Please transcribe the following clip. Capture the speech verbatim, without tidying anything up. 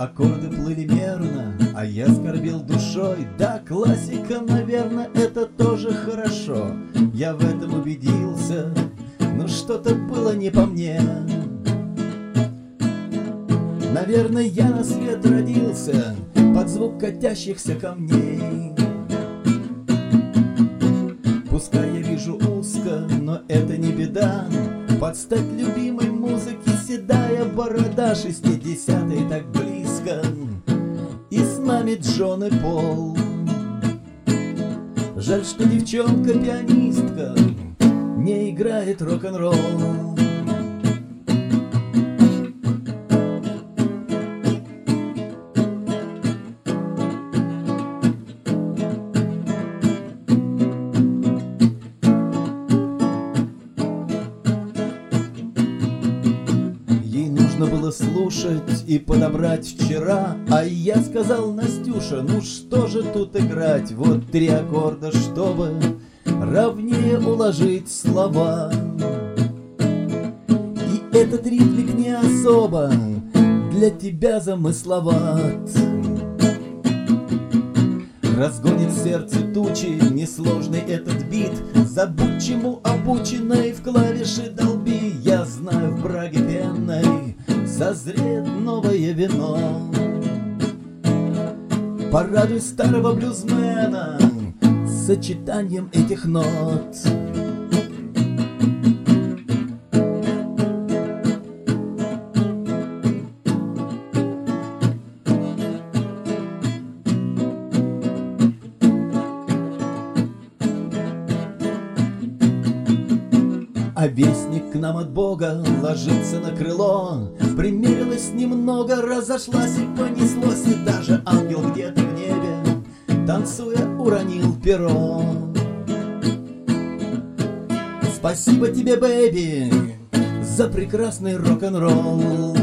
аккорды плыли мерно, а я скорбел душой. Да, классика, наверное, это тоже хорошо. Я в этом убедился, но что-то было не по мне. Наверное, я на свет родился под звук катящихся камней. Пускай я вижу узко, но это не беда. Под стать любимой музыке седая борода. Шестидесятые так близко, и с нами Джон и Пол. Жаль, что девчонка-пианистка не играет рок-н-ролл. Нужно было слушать и подобрать вчера, а я сказал: Настюша, ну что же тут играть? Вот три аккорда, чтобы ровнее уложить слова. И этот ритмик не особо для тебя замысловат. Разгонит сердце тучи несложный этот бит. Забудь, чему обучена, и в клавиши долби. Я знаю, в браге пенной созреет новое вино. Порадуй старого блюзмена сочетанием этих нот. А вестник к нам от Бога ложится на крыло. Примерилась немного, разошлась и понеслось. И даже ангел где-то в небе, танцуя, уронил перо. Спасибо тебе, бэйби, за прекрасный рок-н-ролл.